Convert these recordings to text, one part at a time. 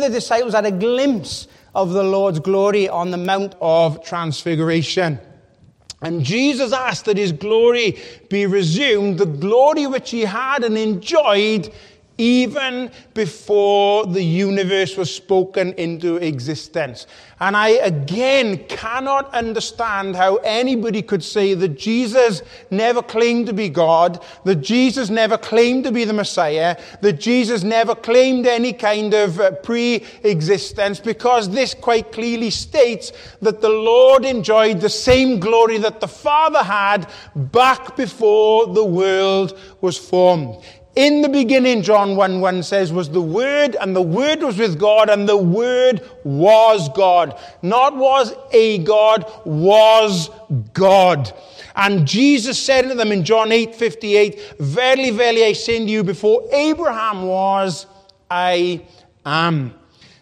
the disciples had a glimpse of the Lord's glory on the Mount of Transfiguration. And Jesus asked that his glory be resumed, the glory which he had and enjoyed even before the universe was spoken into existence. And I, again, cannot understand how anybody could say that Jesus never claimed to be God, that Jesus never claimed to be the Messiah, that Jesus never claimed any kind of pre-existence, because this quite clearly states that the Lord enjoyed the same glory that the Father had back before the world was formed. In the beginning, John 1:1 says, was the Word, and the Word was with God, and the Word was God. Not was a God, was God. And Jesus said unto them in John 8:58, verily, verily, I say unto you, before Abraham was, I am.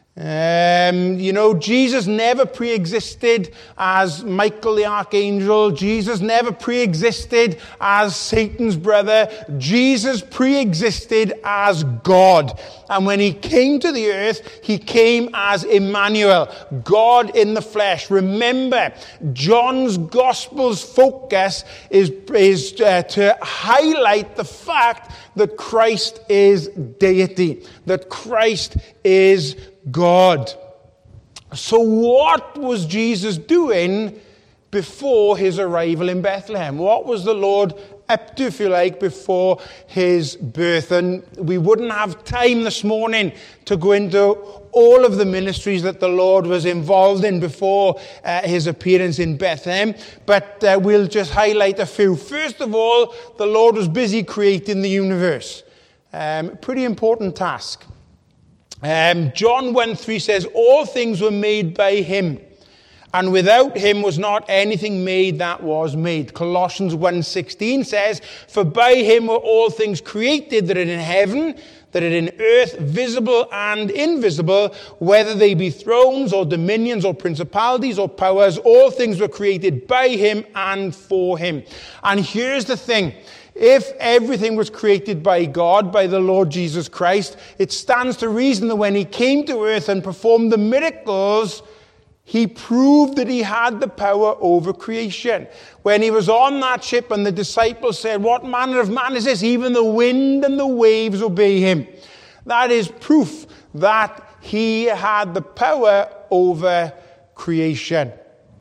Jesus never pre-existed as Michael the Archangel. Jesus never pre-existed as Satan's brother. Jesus pre-existed as God. And when he came to the earth, he came as Emmanuel, God in the flesh. Remember, John's Gospel's focus is to highlight the fact that Christ is deity, that Christ is God. So what was Jesus doing before his arrival in Bethlehem? What was the Lord up to, if you like, before his birth? And we wouldn't have time this morning to go into all of the ministries that the Lord was involved in before his appearance in Bethlehem, but we'll just highlight a few. First of all, the Lord was busy creating the universe. Pretty important task. John 1:3 says, all things were made by him, and without him was not anything made that was made. Colossians 1:16 says, for by him were all things created that are in heaven, that are in earth, visible and invisible, whether they be thrones or dominions or principalities or powers, all things were created by him and for him. And here's the thing. If everything was created by God, by the Lord Jesus Christ, it stands to reason that when he came to earth and performed the miracles, he proved that he had the power over creation. When he was on that ship and the disciples said, what manner of man is this? Even the wind and the waves obey him. That is proof that he had the power over creation.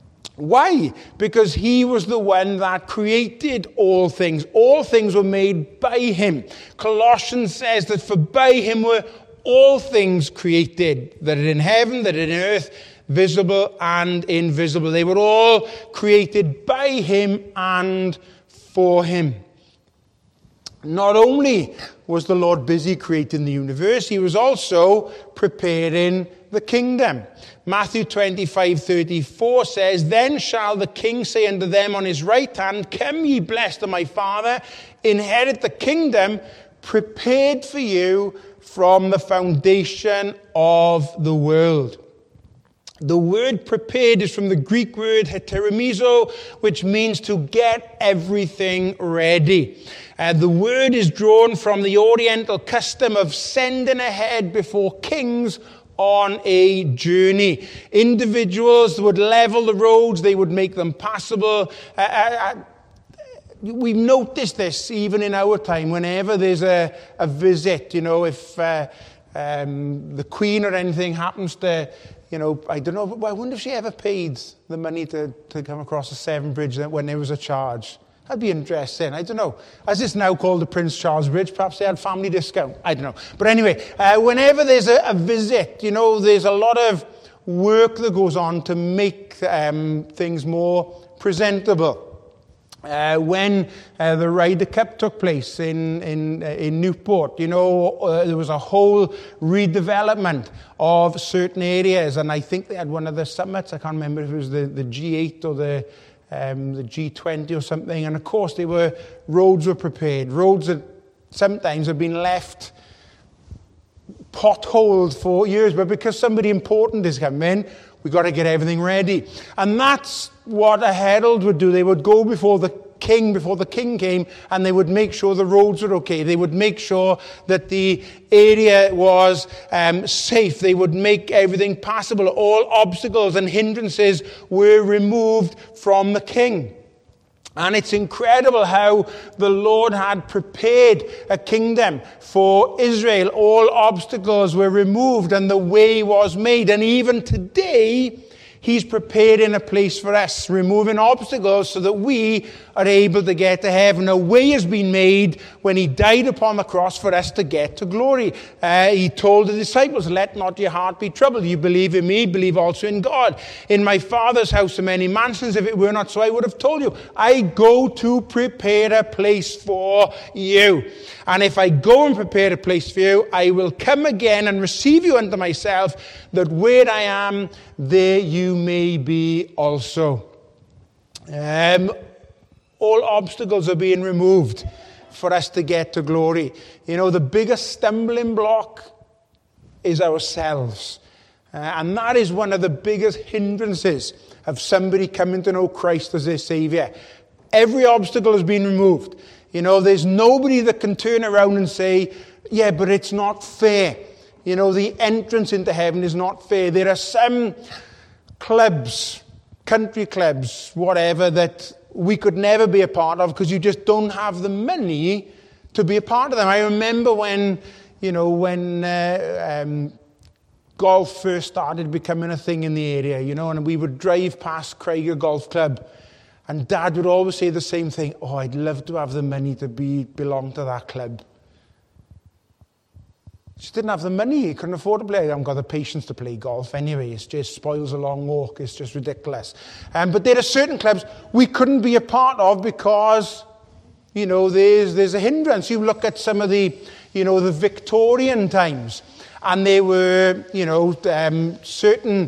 Why? Because he was the one that created all things. All things were made by him. Colossians says that for by him were all things created, that are in heaven, that are in earth, visible and invisible. They were all created by him and for him. Not only was the Lord busy creating the universe, he was also preparing the kingdom. Matthew 25:34 says, then shall the king say unto them on his right hand, come ye blessed of my Father, inherit the kingdom prepared for you from the foundation of the world. The word prepared is from the Greek word heteremizo, which means to get everything ready. The word is drawn from the Oriental custom of sending ahead before kings on a journey. Individuals would level the roads, they would make them passable. We've noticed this even in our time. Whenever there's a visit, if the Queen or anything happens to, I don't know, I wonder if she ever paid the money to come across the Severn Bridge when there was a charge. That'd be interesting. I don't know. As it's now called the Prince Charles Bridge, perhaps they had family discount. I don't know. But anyway, whenever there's a visit, there's a lot of work that goes on to make things more presentable. When the Ryder Cup took place in Newport, there was a whole redevelopment of certain areas, and I think they had one of the summits. I can't remember if it was the G8 or the G20 or something. And of course, roads were prepared. Roads that sometimes have been left potholed for years, but because somebody important is coming, we've got to get everything ready. And that's what a herald would do. They would go before the king before the king came, and they would make sure the roads were okay. They would make sure that the area was safe. They would make everything passable. All obstacles and hindrances were removed from the king. And it's incredible how the Lord had prepared a kingdom for Israel. All obstacles were removed and the way was made. And even today, He's preparing a place for us, removing obstacles so that we are able to get to heaven. A way has been made when He died upon the cross for us to get to glory. He told the disciples, let not your heart be troubled. You believe in me, believe also in God. In my Father's house are many mansions. If it were not so, I would have told you. I go to prepare a place for you. And if I go and prepare a place for you, I will come again and receive you unto myself, that where I am, there you may be also. All obstacles are being removed for us to get to glory. You know, the biggest stumbling block is ourselves. And that is one of the biggest hindrances of somebody coming to know Christ as their Savior. Every obstacle has been removed. You know, there's nobody that can turn around and say, yeah, but it's not fair. You know, the entrance into heaven is not fair. There are some clubs, country clubs, whatever, that we could never be a part of because you just don't have the money to be a part of them. I remember when golf first started becoming a thing in the area, you know, and we would drive past Craiger Golf Club, and Dad would always say the same thing, oh, I'd love to have the money to belong to that club. Just didn't have the money. He couldn't afford to play. I haven't got the patience to play golf anyway. It just spoils a long walk. It's just ridiculous. But there are certain clubs we couldn't be a part of because, you know, there's a hindrance. You look at some of the, you know, the Victorian times, and there were, you know, certain,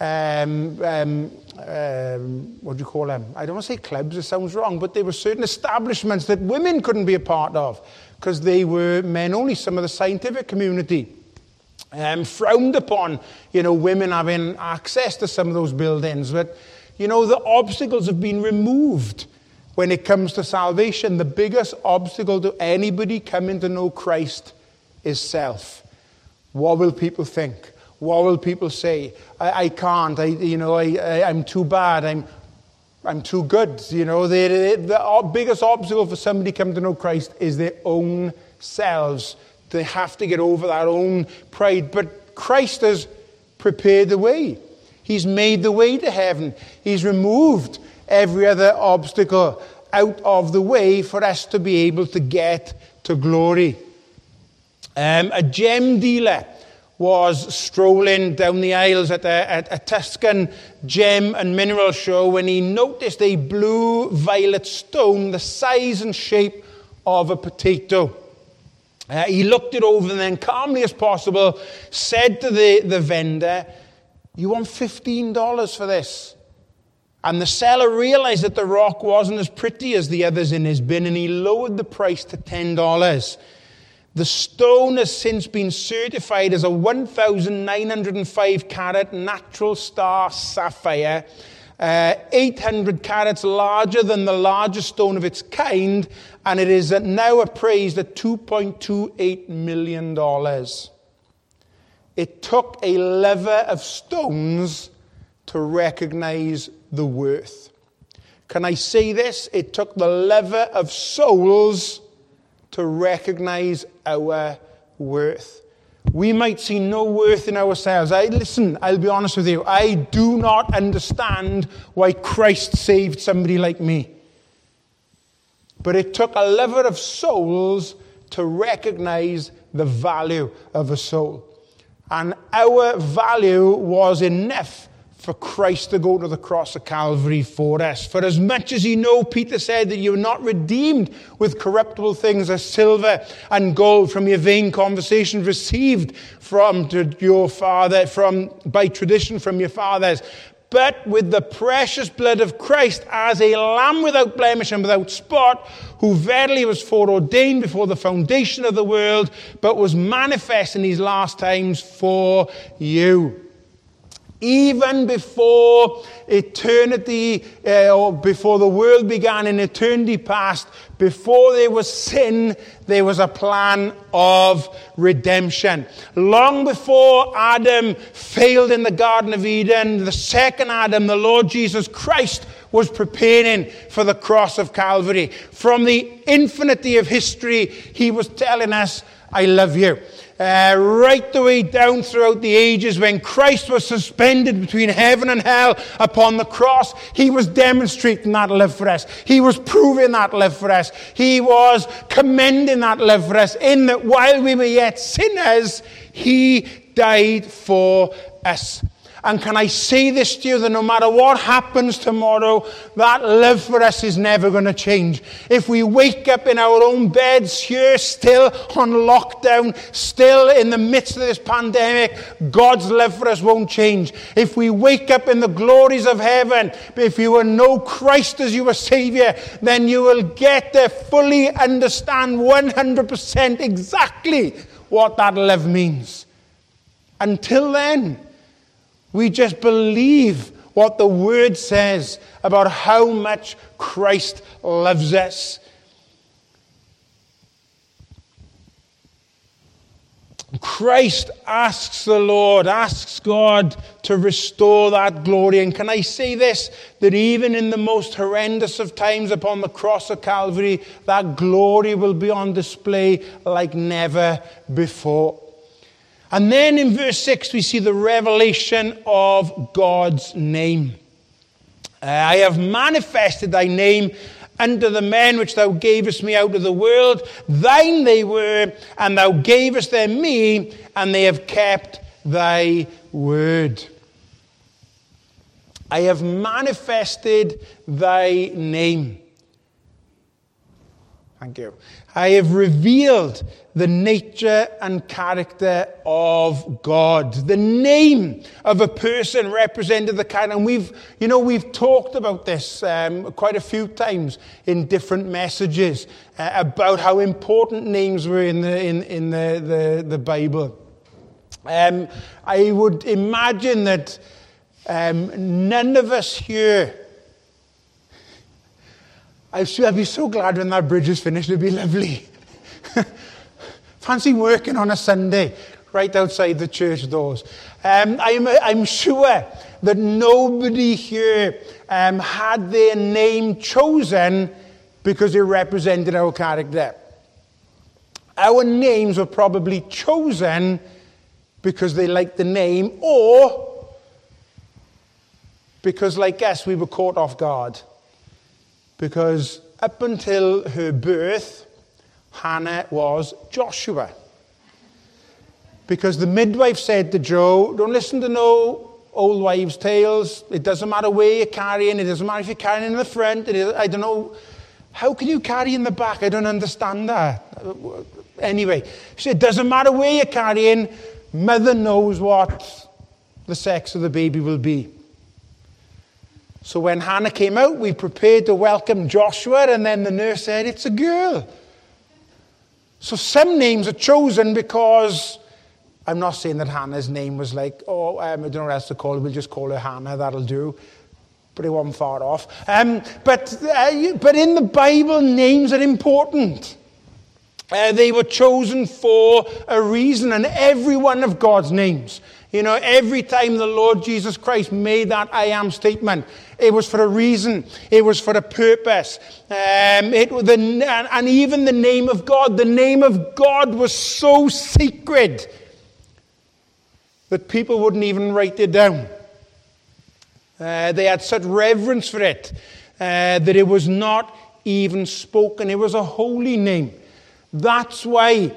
what do you call them? I don't want to say clubs, it sounds wrong, but there were certain establishments that women couldn't be a part of because they were men only. Some of the scientific community frowned upon, you know, women having access to some of those buildings. But, you know, the obstacles have been removed when it comes to salvation. The biggest obstacle to anybody coming to know Christ is self. What will people think? What will people say? I can't. I'm too bad. I'm too good. You know, the biggest obstacle for somebody coming to know Christ is their own selves. They have to get over that own pride. But Christ has prepared the way. He's made the way to heaven. He's removed every other obstacle out of the way for us to be able to get to glory. A gem dealer was strolling down the aisles at a Tuscan gem and mineral show when he noticed a blue-violet stone the size and shape of a potato. He looked it over and then, calmly as possible, said to the vendor, "You want $15 for this?" And the seller realized that the rock wasn't as pretty as the others in his bin, and he lowered the price to $10. The stone has since been certified as a 1,905 carat natural star sapphire, 800 carats larger than the largest stone of its kind, and it is now appraised at $2.28 million. It took a lover of stones to recognize the worth. Can I say this? It took the lover of souls to recognize our worth. We might see no worth in ourselves. I'll be honest with you. I do not understand why Christ saved somebody like me. But it took a lover of souls to recognize the value of a soul. And our value was enough for Christ to go to the cross of Calvary for us. For as much as you know, Peter said, that you were not redeemed with corruptible things as silver and gold from your vain conversations received from your father, by tradition from your fathers, but with the precious blood of Christ as a lamb without blemish and without spot, who verily was foreordained before the foundation of the world, but was manifest in these last times for you. Even before eternity, or before the world began in eternity past, before there was sin, there was a plan of redemption. Long before Adam failed in the Garden of Eden, the second Adam, the Lord Jesus Christ, was preparing for the cross of Calvary. From the infinity of history, he was telling us, I love you. Right the way down throughout the ages, when Christ was suspended between heaven and hell upon the cross, he was demonstrating that love for us. He was proving that love for us. He was commending that love for us, in that while we were yet sinners, he died for us. And can I say this to you, that no matter what happens tomorrow, that love for us is never going to change. If we wake up in our own beds here, still on lockdown, still in the midst of this pandemic, God's love for us won't change. If we wake up in the glories of heaven, if you will know Christ as your Savior, then you will get to fully understand 100% exactly what that love means. Until then, we just believe what the Word says about how much Christ loves us. Christ asks the Lord, asks God to restore that glory. And can I say this, that even in the most horrendous of times upon the cross of Calvary, that glory will be on display like never before. And then in verse 6, we see the revelation of God's name. I have manifested thy name unto the men which thou gavest me out of the world. Thine they were, and thou gavest them me, and they have kept thy word. I have manifested thy name. Thank you. I have revealed the nature and character of God. The name of a person represented the character. And we've talked about this quite a few times in different messages about how important names were in the Bible. I would imagine that none of us here. I'll be so glad when that bridge is finished. It'll be lovely. Fancy working on a Sunday right outside the church doors. I'm sure that nobody here had their name chosen because it represented our character. Our names were probably chosen because they liked the name, or because, like us, we were caught off guard. Because up until her birth, Hannah was Joshua. Because the midwife said to Joe, don't listen to no old wives' tales. It doesn't matter where you're carrying. It doesn't matter if you're carrying in the front. I don't know. How can you carry in the back? I don't understand that. Anyway, she said, it doesn't matter where you're carrying. Mother knows what the sex of the baby will be. So when Hannah came out, we prepared to welcome Joshua, and then the nurse said, it's a girl. So some names are chosen because, I'm not saying that Hannah's name was like, I don't know what else to call her, we'll just call her Hannah, that'll do. But it wasn't far off. But in the Bible, names are important. They were chosen for a reason, and every one of God's names, every time the Lord Jesus Christ made that I am statement, it was for a reason. It was for a purpose. And even the name of God was so sacred that people wouldn't even write it down. They had such reverence for it that it was not even spoken. It was a holy name. That's why,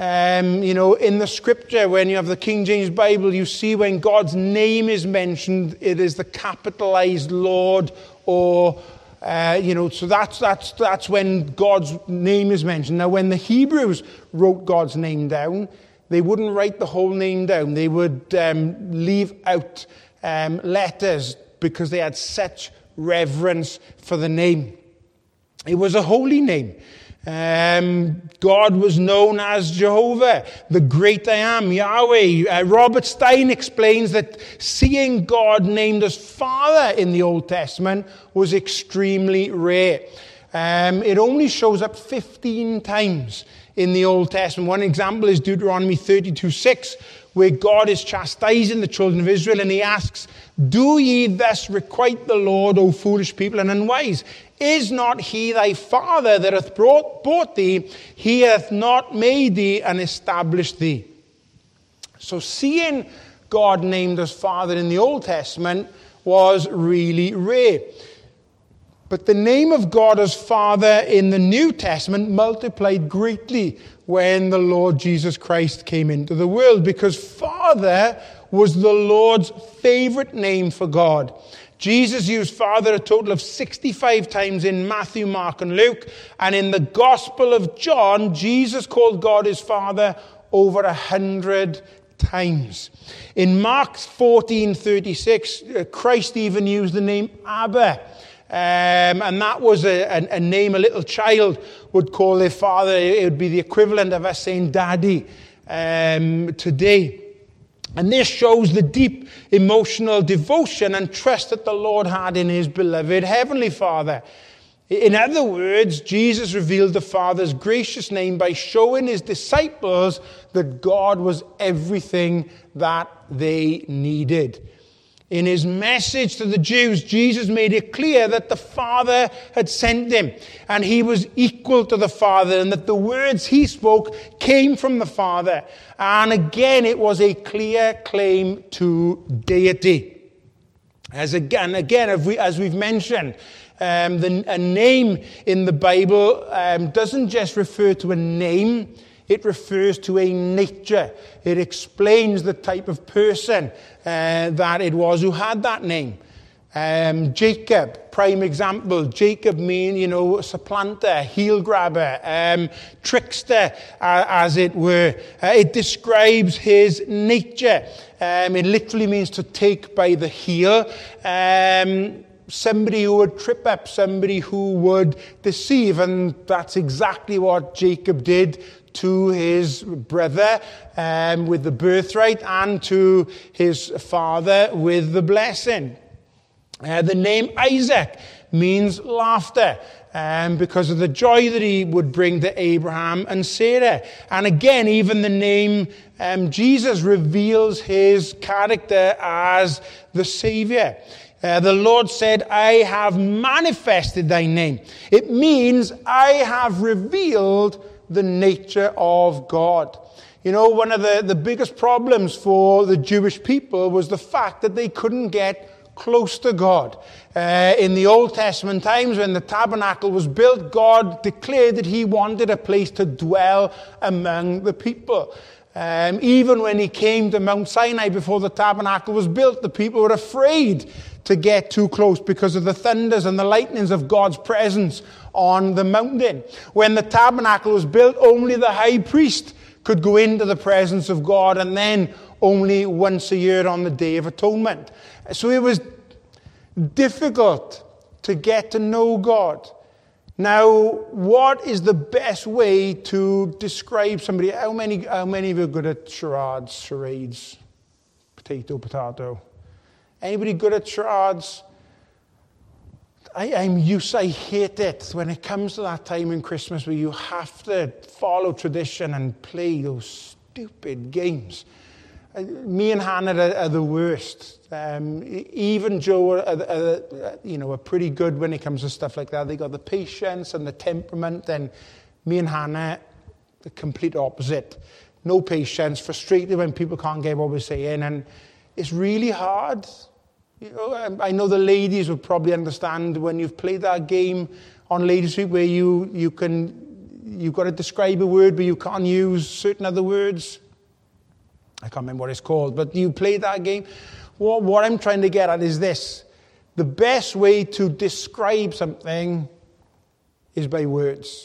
in the scripture, when you have the King James Bible, you see when God's name is mentioned, it is the capitalized Lord, or, so that's when God's name is mentioned. Now, when the Hebrews wrote God's name down, they wouldn't write the whole name down. They would leave out letters because they had such reverence for the name. It was a holy name. God was known as Jehovah, the great I am, Yahweh. Robert Stein explains that seeing God named as Father in the Old Testament was extremely rare. It only shows up 15 times in the Old Testament. One example is Deuteronomy 32:6, where God is chastising the children of Israel, and he asks, "Do ye thus requite the Lord, O foolish people and unwise? Is not he thy father that hath brought thee? He hath not made thee and established thee." So seeing God named as Father in the Old Testament was really rare. But the name of God as Father in the New Testament multiplied greatly when the Lord Jesus Christ came into the world, because Father was the Lord's favorite name for God. Jesus used Father a total of 65 times in Matthew, Mark, and Luke. And in the Gospel of John, Jesus called God his Father over 100 times. In Mark 14:36, Christ even used the name Abba. And that was a name a little child would call their father. It would be the equivalent of us saying daddy today. And this shows the deep emotional devotion and trust that the Lord had in his beloved Heavenly Father. In other words, Jesus revealed the Father's gracious name by showing his disciples that God was everything that they needed. In his message to the Jews, Jesus made it clear that the Father had sent him, and he was equal to the Father, and that the words he spoke came from the Father. And again, it was a clear claim to deity. As we've mentioned, a name in the Bible doesn't just refer to a name. It refers to a nature. It explains the type of person that it was who had that name. Jacob, prime example. Jacob means, supplanter, heel grabber, trickster, as it were. It describes his nature. It literally means to take by the heel. Somebody who would trip up, somebody who would deceive. And that's exactly what Jacob did to his brother with the birthright, and to his father with the blessing. The name Isaac means laughter, because of the joy that he would bring to Abraham and Sarah. And again, even the name Jesus reveals his character as the Savior. The Lord said, "I have manifested thy name." It means I have revealed the nature of God. One of the biggest problems for the Jewish people was the fact that they couldn't get close to God. In the Old Testament times, when the tabernacle was built, God declared that he wanted a place to dwell among the people. Even when he came to Mount Sinai before the tabernacle was built, the people were afraid to get too close because of the thunders and the lightnings of God's presence on the mountain. When the tabernacle was built, only the high priest could go into the presence of God, and then only once a year on the Day of Atonement. So it was difficult to get to know God. Now, what is the best way to describe somebody? How many of you are good at charades? Potato. Anybody good at charades? I hate it when it comes to that time in Christmas where you have to follow tradition and play those stupid games. Me and Hannah are the worst. Even Joe are pretty good when it comes to stuff like that. They got the patience and the temperament. And me and Hannah, the complete opposite. No patience, frustrated when people can't get what we're saying, and it's really hard. I know the ladies would probably understand when you've played that game on Ladies' Week where you've got to describe a word but you can't use certain other words. I can't remember what it's called, but you play that game. What I'm trying to get at is this: the best way to describe something is by words.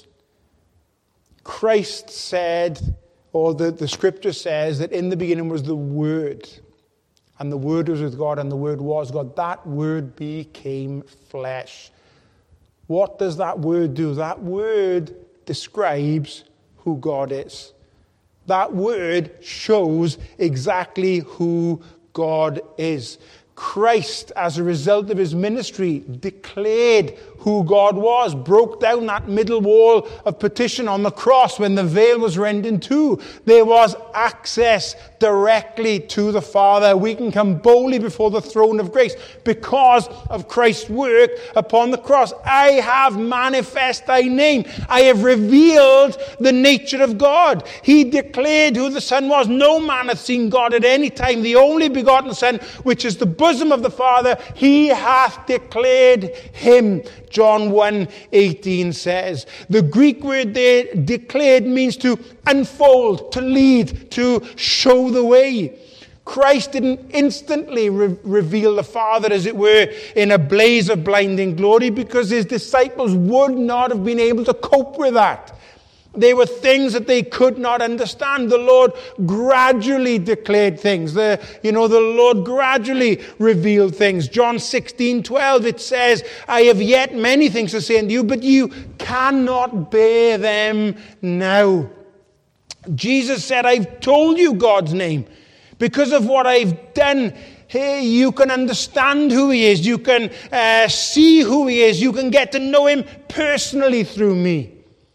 Christ said, or the scripture says, that in the beginning was the Word. And the Word was with God, and the Word was God. That Word became flesh. What does that Word do? That Word describes who God is. That word shows exactly who God is. Christ, as a result of his ministry, declared who God was, broke down that middle wall of partition on the cross when the veil was rent in two. There was access directly to the Father. We can come boldly before the throne of grace because of Christ's work upon the cross. I have manifest thy name. I have revealed the nature of God. He declared who the Son was. No man hath seen God at any time. The only begotten Son, which is the bosom of the Father, he hath declared him. John 1:18 says. The Greek word there, declared, means to unfold, to lead, to show the way. Christ didn't instantly reveal the Father, as it were, in a blaze of blinding glory, because his disciples would not have been able to cope with that. There were things that they could not understand. The Lord gradually declared things. The Lord gradually revealed things. John 16:12, it says, I have yet many things to say unto you, but you cannot bear them now. Jesus said, I've told you God's name. Because of what I've done, hey, you can understand who he is. You can see who he is. You can get to know him personally through me.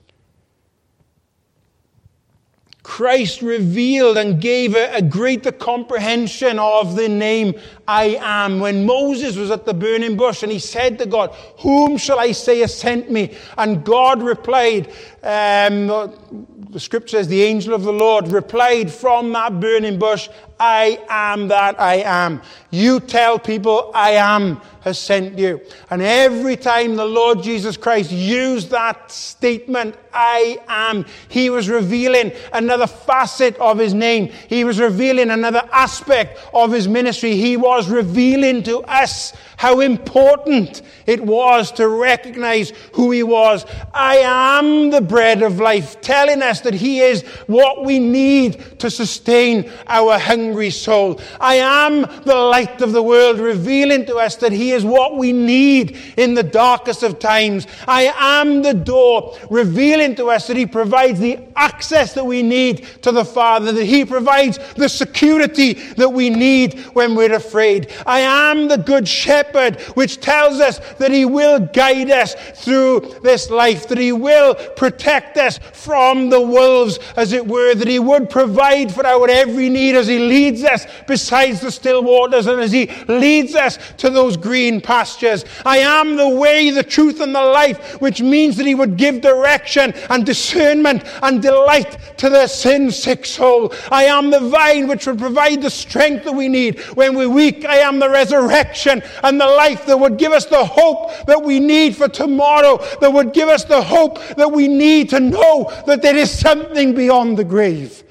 Christ revealed and gave a greater comprehension of the name I am. When Moses was at the burning bush and he said to God, whom shall I say has sent me? And God replied, the scripture says, the angel of the Lord replied from that burning bush, I am that I am. You tell people I am has sent you. And every time the Lord Jesus Christ used that statement, I am, he was revealing another facet of his name. He was revealing another aspect of his ministry. He was revealing to us how important it was to recognize who he was. I am the bread of life, telling us that he is what we need to sustain our hungry soul. I am the light of the world, revealing to us that he is what we need in the darkest of times. I am the door, revealing to us that he provides the access that we need to the Father, that he provides the security that we need when we're afraid. I am the good shepherd, which tells us that he will guide us through this life, that he will protect us from the wolves, as it were, that he would provide for our every need as he leads us beside the still waters and as he leads us to those green pastures. I am the way, the truth, and the life, which means that he would give direction and discernment and delight to the sin-sick soul. I am the vine which would provide the strength that we need when we're weak. I am the resurrection and the life that would give us the hope that we need for tomorrow, that would give us the hope that we need to know that there is something beyond the grave.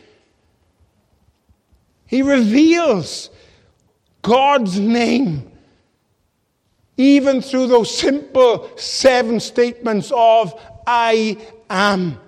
He reveals God's name even through those simple 7 statements of I am.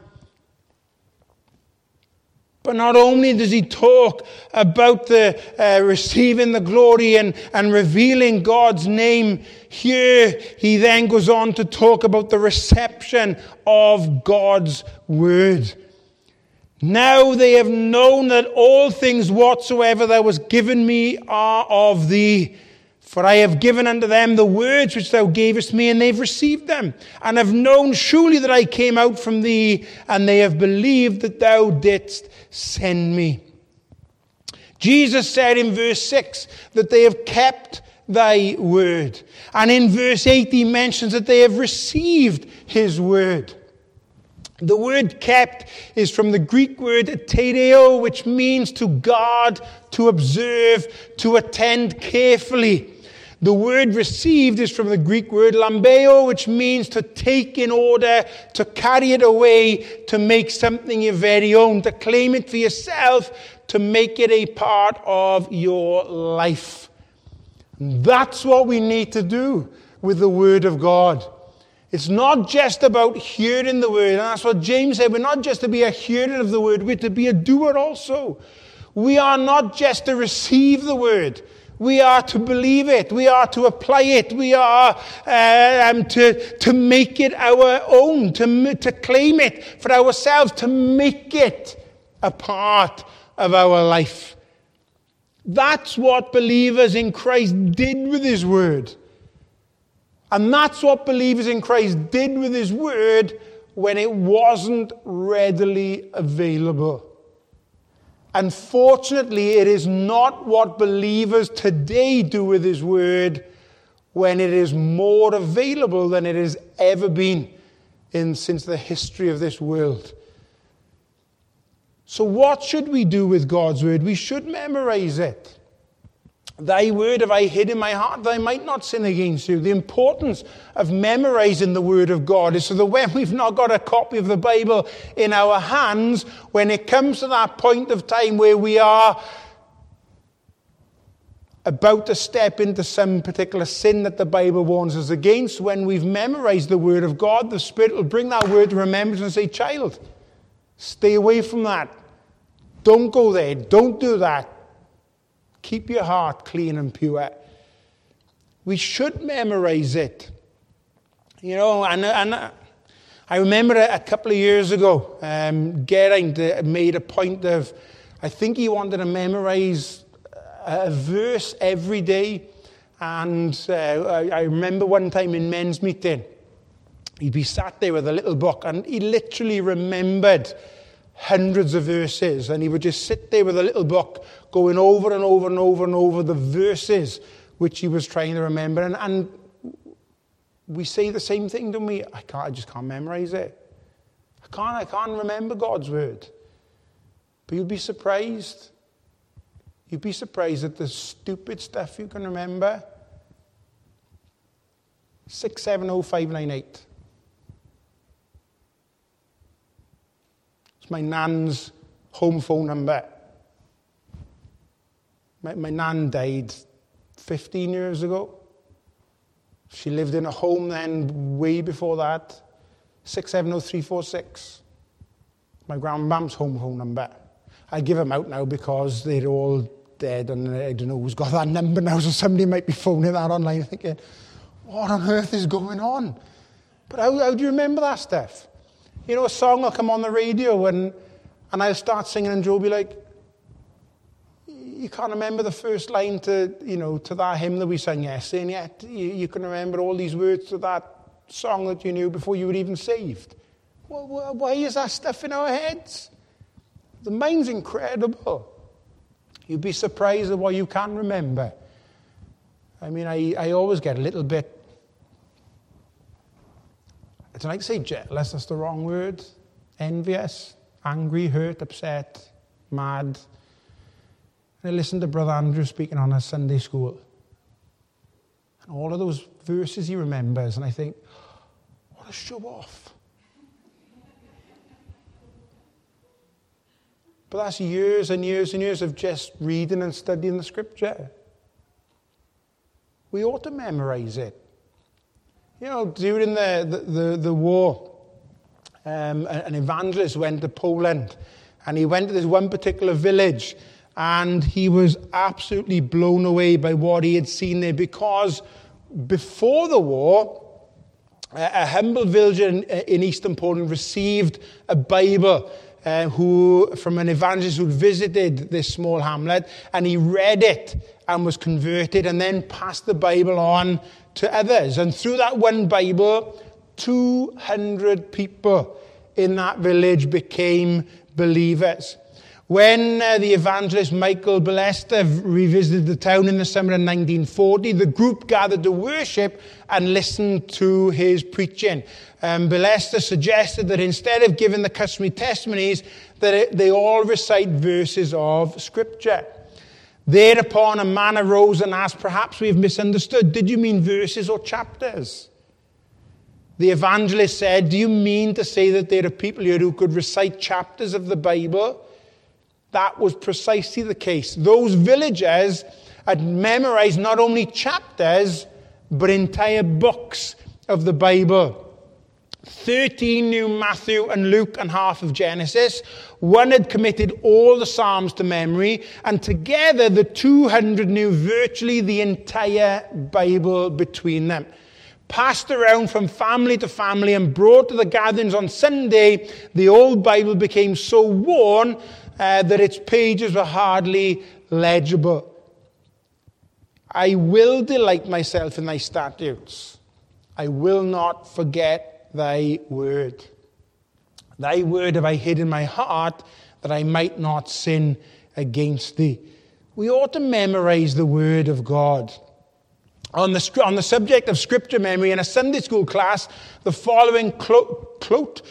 But not only does he talk about the receiving the glory and revealing God's name, here he then goes on to talk about the reception of God's word. Now they have known that all things whatsoever thou hast given me are of thee. For I have given unto them the words which thou gavest me, and they've received them, and have known surely that I came out from thee, and they have believed that thou didst send me. Jesus said in verse 6 that they have kept thy word. And in verse 8 he mentions that they have received his word. The word kept is from the Greek word tereo, which means to guard, to observe, to attend carefully. The word received is from the Greek word lambeo, which means to take in order, to carry it away, to make something your very own, to claim it for yourself, to make it a part of your life. That's what we need to do with the Word of God. It's not just about hearing the Word. And that's what James said. We're not just to be a hearer of the Word. We're to be a doer also. We are not just to receive the Word. We are to believe it. We are to apply it. We are to make it our own, to claim it for ourselves, to make it a part of our life. That's what believers in Christ did with his word. And that's what believers in Christ did with his word when it wasn't readily available. Unfortunately, it is not what believers today do with his word when it is more available than it has ever been since the history of this world. So what should we do with God's word? We should memorize it. Thy word have I hid in my heart that I might not sin against you. The importance of memorizing the word of God is so that when we've not got a copy of the Bible in our hands, when it comes to that point of time where we are about to step into some particular sin that the Bible warns us against, when we've memorized the word of God, the Spirit will bring that word to remembrance and say, child, stay away from that. Don't go there. Don't do that. Keep your heart clean and pure. We should memorize it. You know, and I remember a couple of years ago, Geraint made a point of, I think he wanted to memorize a verse every day. And I remember one time in men's meeting, he'd be sat there with a little book, and he literally remembered hundreds of verses, and he would just sit there with a little book going over and over and over and over the verses which he was trying to remember. And we say the same thing, don't we? I just can't memorize it. I can't remember God's word. But you'd be surprised. You'd be surprised at the stupid stuff you can remember. 670-598. My nan's home phone number. My nan died 15 years ago. She lived in a home then way before that. 670-346. My grandmam's home phone number. I give them out now because they're all dead, and I don't know who's got that number now, so somebody might be phoning that online thinking, what on earth is going on? But how do you remember that stuff? You know, a song will come on the radio and I'll start singing, and Joe will be like, you can't remember the first line to that hymn that we sang yesterday, and yet you can remember all these words to that song that you knew before you were even saved. Well, why is that stuff in our heads? The mind's incredible. You'd be surprised at what you can remember. I mean, I always get a little bit, I don't like to say jealous, that's the wrong word. Envious, angry, hurt, upset, mad. And I listened to Brother Andrew speaking on a Sunday school. And all of those verses he remembers, and I think, what a show off. But that's years and years and years of just reading and studying the scripture. We ought to memorize it. You know, during the war, an evangelist went to Poland, and he went to this one particular village, and he was absolutely blown away by what he had seen there, because before the war, a humble villager in eastern Poland received a Bible from an evangelist who visited this small hamlet, and he read it and was converted, and then passed the Bible on to others. And through that one Bible, 200 people in that village became believers. When the evangelist Michael Balester revisited the town in the summer of 1940, the group gathered to worship and listened to his preaching. Balester suggested that instead of giving the customary testimonies, that they all recite verses of Scripture. Thereupon a man arose and asked, perhaps we have misunderstood. Did you mean verses or chapters? The evangelist said, do you mean to say that there are people here who could recite chapters of the Bible? That was precisely the case. Those villagers had memorized not only chapters, but entire books of the Bible. 13 knew Matthew and Luke and half of Genesis. One had committed all the Psalms to memory. And together, the 200 knew virtually the entire Bible between them. Passed around from family to family and brought to the gatherings on Sunday, the old Bible became so worn that its pages were hardly legible. I will delight myself in thy statutes. I will not forget thy word. Thy word have I hid in my heart, that I might not sin against thee. We ought to memorize the word of God. On the subject of scripture memory, in a Sunday school class, the following quote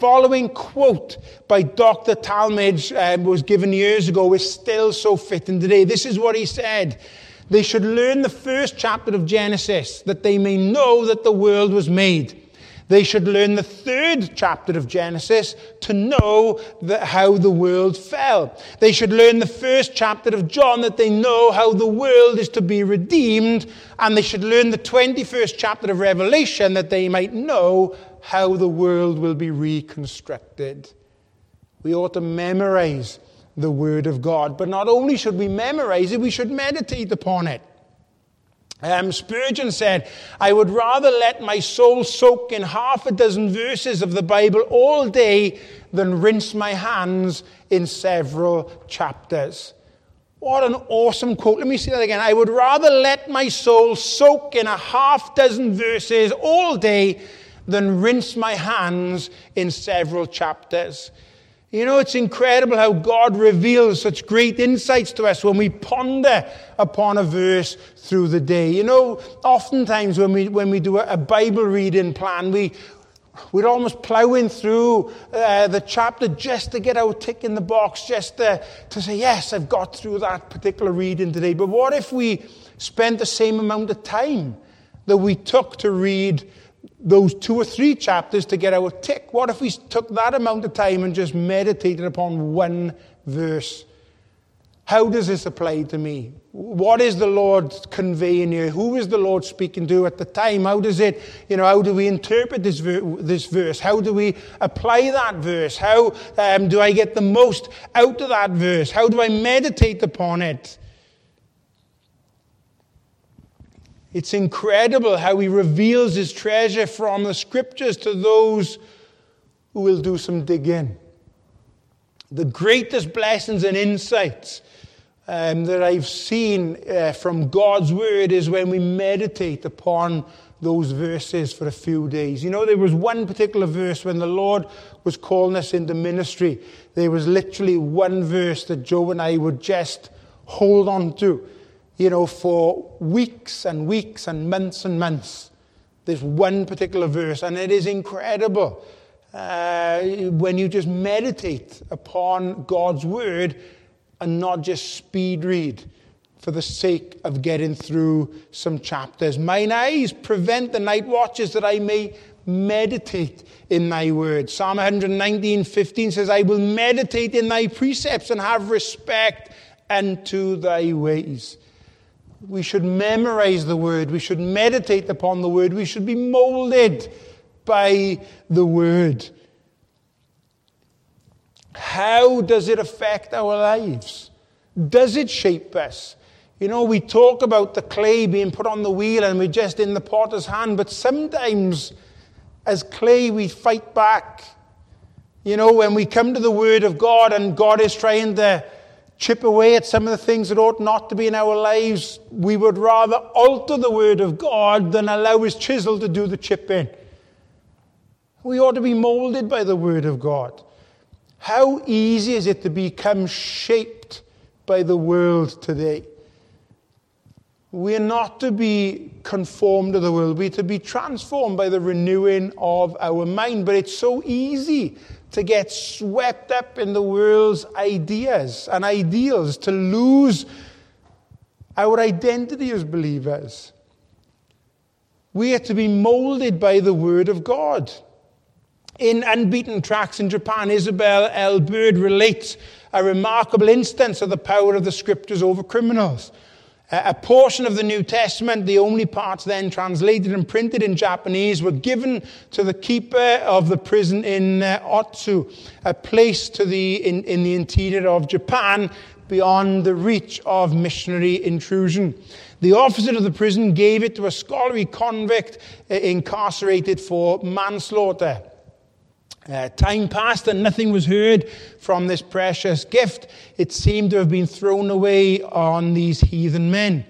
by Dr. Talmage was given years ago is still so fitting today. This is what he said. They should learn the first chapter of Genesis, that they may know that the world was made. They should learn the third chapter of Genesis to know how the world fell. They should learn the first chapter of John, that they know how the world is to be redeemed. And they should learn the 21st chapter of Revelation, that they might know how the world will be reconstructed. We ought to memorize the Word of God. But not only should we memorize it, we should meditate upon it. Spurgeon said, I would rather let my soul soak in half a dozen verses of the Bible all day than rinse my hands in several chapters. What an awesome quote. Let me say that again. I would rather let my soul soak in a half dozen verses all day than rinse my hands in several chapters. You know, it's incredible how God reveals such great insights to us when we ponder upon a verse through the day. You know, oftentimes when we do a Bible reading plan, we're almost plowing through the chapter just to get our tick in the box, just to say, yes, I've got through that particular reading today. But what if we spent the same amount of time that we took to read those 2 or 3 chapters to get our tick? What if we took that amount of time and just meditated upon one verse? How does this apply to me? What is the Lord conveying here? Who is the Lord speaking to at the time? How does it, how do we interpret this verse? How do we apply that verse? How do I get the most out of that verse? How do I meditate upon it? It's incredible how he reveals his treasure from the scriptures to those who will do some digging. The greatest blessings and insights that I've seen from God's word is when we meditate upon those verses for a few days. You know, there was one particular verse when the Lord was calling us into ministry. There was literally one verse that Joe and I would just hold on to. For weeks and weeks and months. There's one particular verse, and it is incredible when you just meditate upon God's word and not just speed read for the sake of getting through some chapters. Mine eyes prevent the night watches, that I may meditate in thy word. Psalm 119:15 says, I will meditate in thy precepts and have respect unto thy ways. We should memorize the word. We should meditate upon the word. We should be molded by the word. How does it affect our lives? Does it shape us? We talk about the clay being put on the wheel and we're just in the potter's hand, but sometimes as clay we fight back. When we come to the word of God and God is trying to chip away at some of the things that ought not to be in our lives, we would rather alter the word of God than allow his chisel to do the chipping. We ought to be molded by the word of God. How easy is it to become shaped by the world today? We are not to be conformed to the world. We are to be transformed by the renewing of our mind. But it's so easy to get swept up in the world's ideas and ideals, to lose our identity as believers. We are to be molded by the word of God. In Unbeaten Tracks in Japan, Isabel L. Bird relates a remarkable instance of the power of the scriptures over criminals. A portion of the New Testament, the only parts then translated and printed in Japanese, were given to the keeper of the prison in Otsu, a place in the interior of Japan, beyond the reach of missionary intrusion. The officer of the prison gave it to a scholarly convict incarcerated for manslaughter. Time passed and nothing was heard from this precious gift. It seemed to have been thrown away on these heathen men.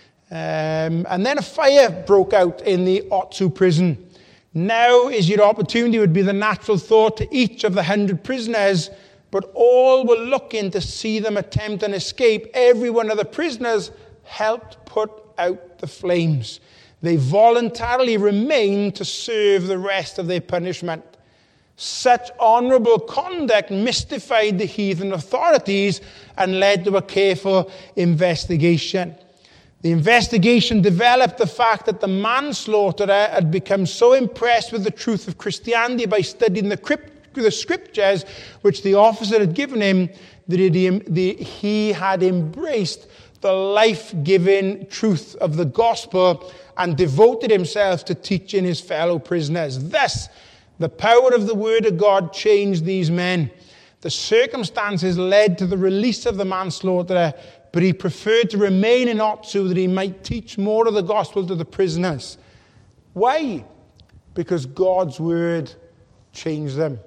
And then a fire broke out in the Otsu prison. Now is your opportunity, would be the natural thought to each of the 100 prisoners, but all were looking to see them attempt an escape. Every one of the prisoners helped put out the flames. They voluntarily remained to serve the rest of their punishment. Such honorable conduct mystified the heathen authorities and led to a careful investigation. The investigation developed the fact that the manslaughterer had become so impressed with the truth of Christianity by studying the scriptures which the officer had given him, that he had embraced the life-giving truth of the gospel and devoted himself to teaching his fellow prisoners. Thus, the power of the word of God changed these men. The circumstances led to the release of the manslaughterer, but he preferred to remain in Otsu that he might teach more of the gospel to the prisoners. Why? Because God's word changed them.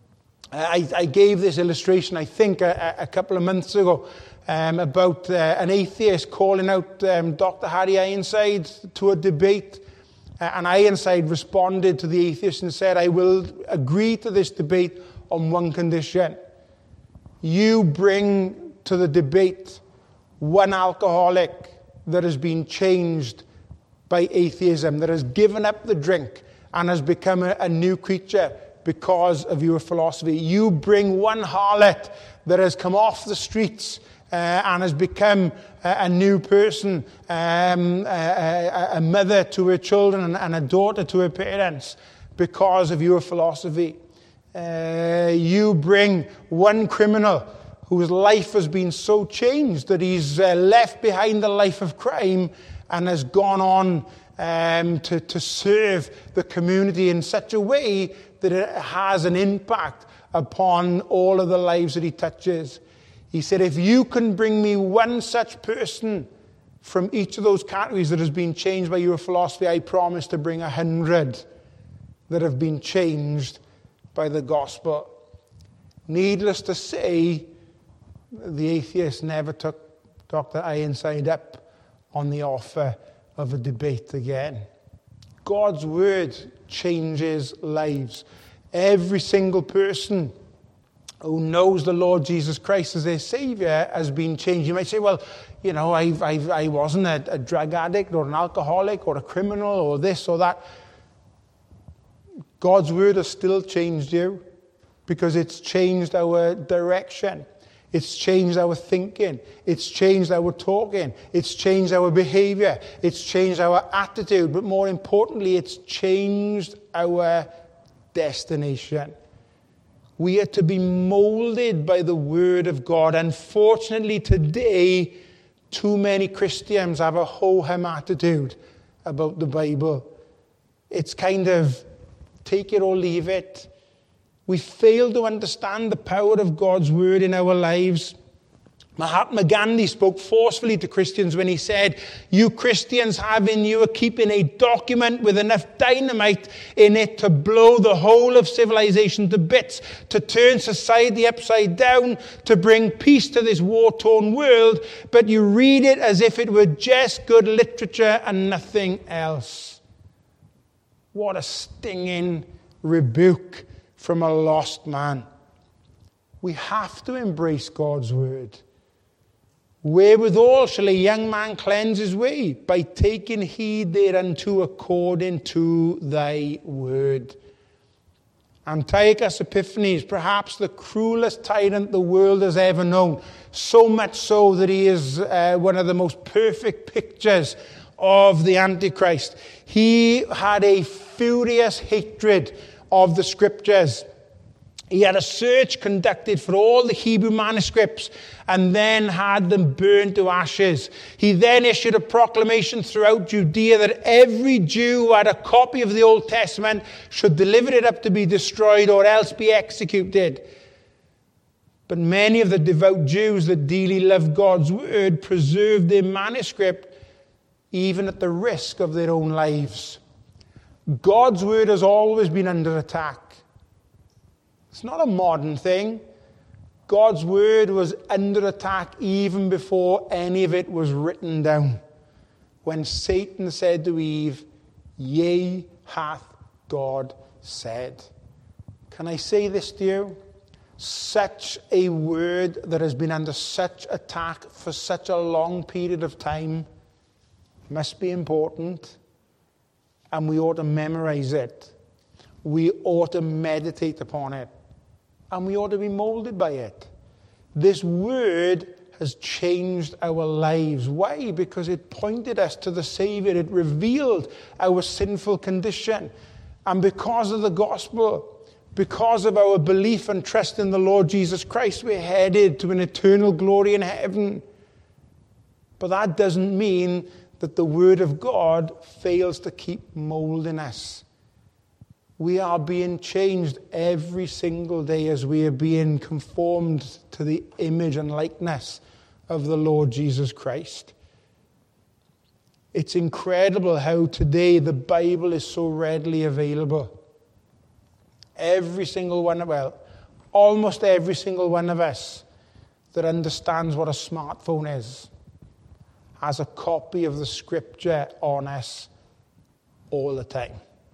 I gave this illustration, I think, a couple of months ago about an atheist calling out Dr. Harry Ironside to a debate. And Ironside responded to the atheist and said, I will agree to this debate on one condition. You bring to the debate one alcoholic that has been changed by atheism, that has given up the drink and has become a new creature because of your philosophy. You bring one harlot that has come off the streets and has become a new person, a mother to her children and a daughter to her parents because of your philosophy. You bring one criminal whose life has been so changed that he's left behind the life of crime and has gone on to serve the community in such a way that it has an impact upon all of the lives that he touches. He said, if you can bring me one such person from each of those categories that has been changed by your philosophy, I promise to bring 100 that have been changed by the gospel. Needless to say, the atheist never took Dr. Ironside up on the offer of a debate again. God's word changes lives. Every single person who knows the Lord Jesus Christ as their Savior has been changed. You might say, well, you know, I wasn't a drug addict or an alcoholic or a criminal or this or that. God's word has still changed you because it's changed our direction. It's changed our thinking. It's changed our talking. It's changed our behavior. It's changed our attitude. But more importantly, it's changed our destination. We are to be molded by the word of God. Unfortunately, today, too many Christians have a ho-hum attitude about the Bible. It's kind of take it or leave it. We fail to understand the power of God's word in our lives. Mahatma Gandhi spoke forcefully to Christians when he said, you Christians have in you keeping a document with enough dynamite in it to blow the whole of civilization to bits, to turn society upside down, to bring peace to this war-torn world, but you read it as if it were just good literature and nothing else. What a stinging rebuke from a lost man. We have to embrace God's word. Wherewithal shall a young man cleanse his way? By taking heed thereunto according to thy word. Antiochus Epiphanes, perhaps the cruelest tyrant the world has ever known, so much so that he is one of the most perfect pictures of the Antichrist. He had a furious hatred of the scriptures. He had a search conducted for all the Hebrew manuscripts and then had them burned to ashes. He then issued a proclamation throughout Judea that every Jew who had a copy of the Old Testament should deliver it up to be destroyed or else be executed. But many of the devout Jews that dearly loved God's word preserved their manuscript even at the risk of their own lives. God's word has always been under attack. It's not a modern thing. God's word was under attack even before any of it was written down. When Satan said to Eve, "Yea, hath God said." Can I say this to you? Such a word that has been under such attack for such a long period of time must be important, and we ought to memorize it. We ought to meditate upon it. And we ought to be molded by it. This word has changed our lives. Why? Because it pointed us to the Savior. It revealed our sinful condition. And because of the gospel, because of our belief and trust in the Lord Jesus Christ, we're headed to an eternal glory in heaven. But that doesn't mean that the word of God fails to keep molding us. We are being changed every single day as we are being conformed to the image and likeness of the Lord Jesus Christ. It's incredible how today the Bible is so readily available. Almost every single one of us that understands what a smartphone is has a copy of the Scripture on us all the time.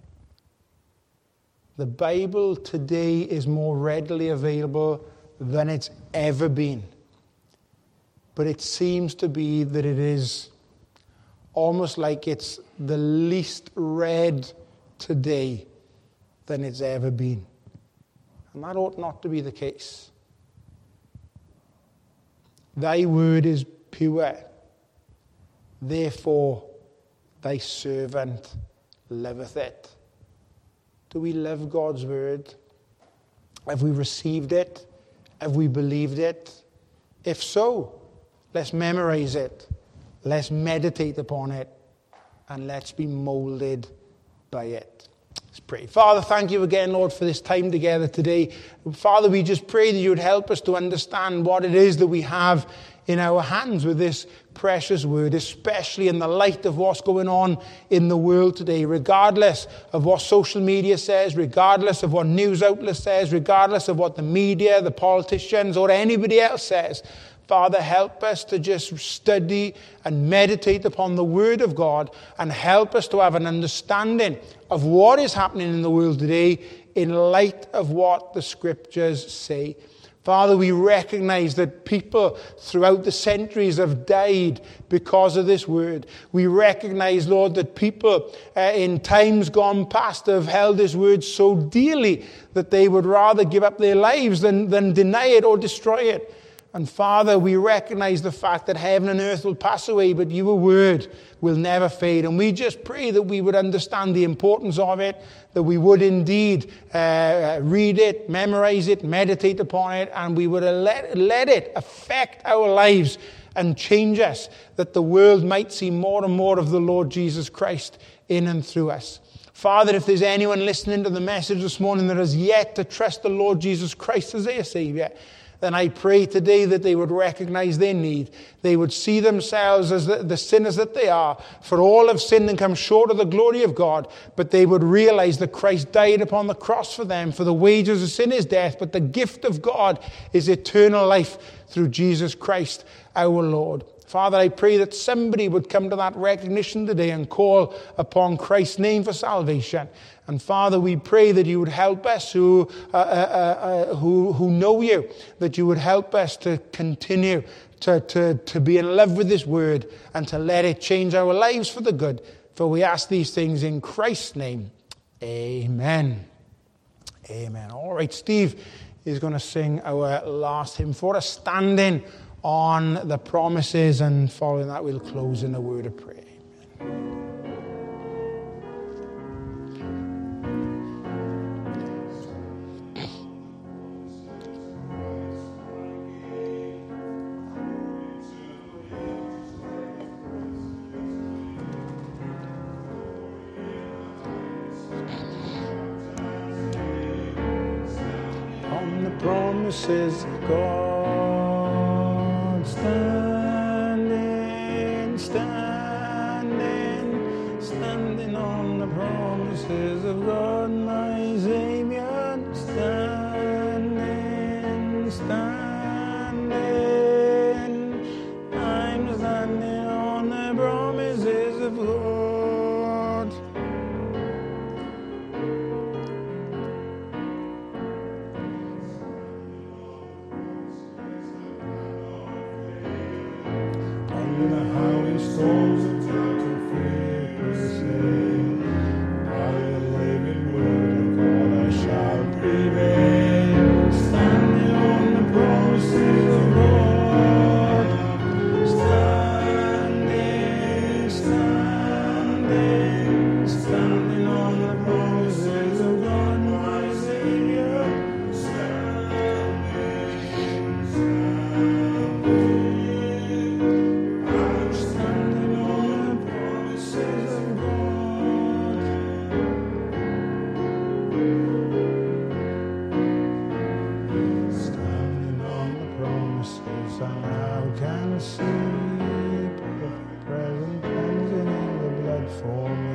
The Bible today is more readily available than it's ever been. But it seems to be that it is almost like it's the least read today than it's ever been. And that ought not to be the case. Thy word is pure. Therefore, thy servant loveth it. Do we love God's word? Have we received it? Have we believed it? If so, let's memorize it. Let's meditate upon it. And let's be molded by it. Let's pray. Father, thank you again, Lord, for this time together today. Father, we just pray that you would help us to understand what it is that we have in our hands with this precious word, especially in the light of what's going on in the world today, regardless of what social media says, regardless of what news outlets says, regardless of what the media, the politicians, or anybody else says. Father, help us to just study and meditate upon the Word of God, and help us to have an understanding of what is happening in the world today in light of what the Scriptures say. Father, we recognize that people throughout the centuries have died because of this word. We recognize, Lord, that people in times gone past have held this word so dearly that they would rather give up their lives than deny it or destroy it. And Father, we recognize the fact that heaven and earth will pass away, but your word will never fade. And we just pray that we would understand the importance of it, that we would indeed read it, memorize it, meditate upon it, and we would let it affect our lives and change us, that the world might see more and more of the Lord Jesus Christ in and through us. Father, if there's anyone listening to the message this morning that has yet to trust the Lord Jesus Christ as their Savior, then I pray today that they would recognize their need. They would see themselves as the sinners that they are. For all have sinned and come short of the glory of God. But they would realize that Christ died upon the cross for them. For the wages of sin is death, but the gift of God is eternal life through Jesus Christ our Lord. Father, I pray that somebody would come to that recognition today and call upon Christ's name for salvation. And Father, we pray that you would help us who know you, that you would help us to continue to be in love with this word and to let it change our lives for the good. For we ask these things in Christ's name. Amen. Amen. All right, Steve is going to sing our last hymn for us, standing on the promises, and following that we'll close in a word of prayer. Amen. promises of God. Standing, standing, standing on the promises of God, my Savior. Standing, standing, I'm standing on the promises of God. Under the highway storms of total frequency, by the living word of God I shall prevail. Standing on the promises of God. Standing, standing, standing on the promises of God, my Savior. Standing on the promises of God. Standing on the promises I now can see. Present cleansing in the blood for me.